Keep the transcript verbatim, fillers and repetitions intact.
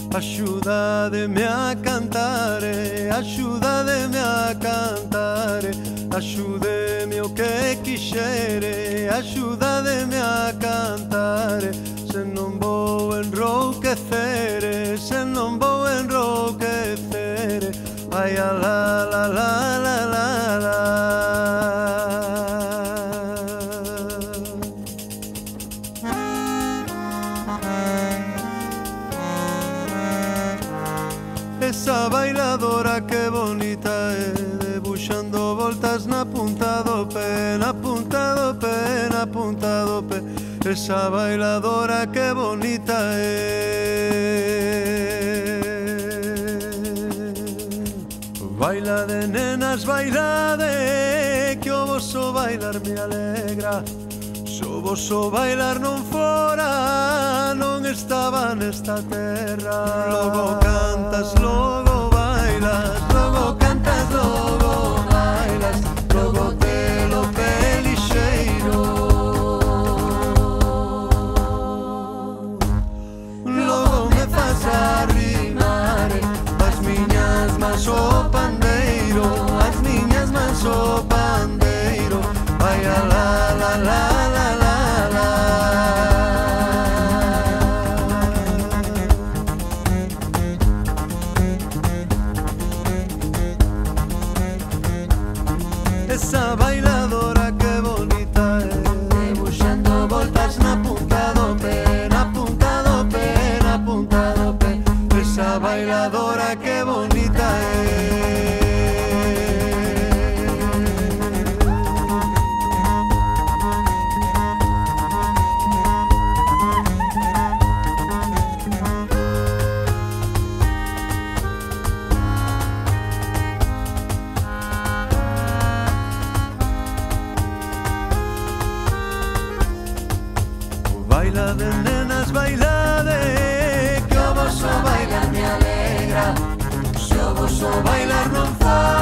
Axúdademe a cantare, axúdademe a cantare, axúdeme o que quixere, axúdademe a cantare, se non vou enrouquecere, se non vou enrouquecere, ai a la la la la la la. Esa bailadora que bonita é, debuxando voltas na punta do pé, na punta do pé, na punta do pé. Esa bailadora que bonita é. Baila de nenas, baila de, que o voso bailar me alegra. Se o voso bailar non fora, non estaba nesta terra. Logo cantas, logo bailas, logo cantas, logo bailas, logo te lo pelixeiro. Logo me faz arrimar as miñas mans o pandeiro, as miñas mans o pandeiro. Vai a la la la. Esa bailadora que bonita é, debuxando voltas na punta do pé, na punta do pé, na punta do pé. Esa bailadora que bonita é. Baila de nenas, baila de, que o voso bailar me alegra. Se o voso bailar non fora,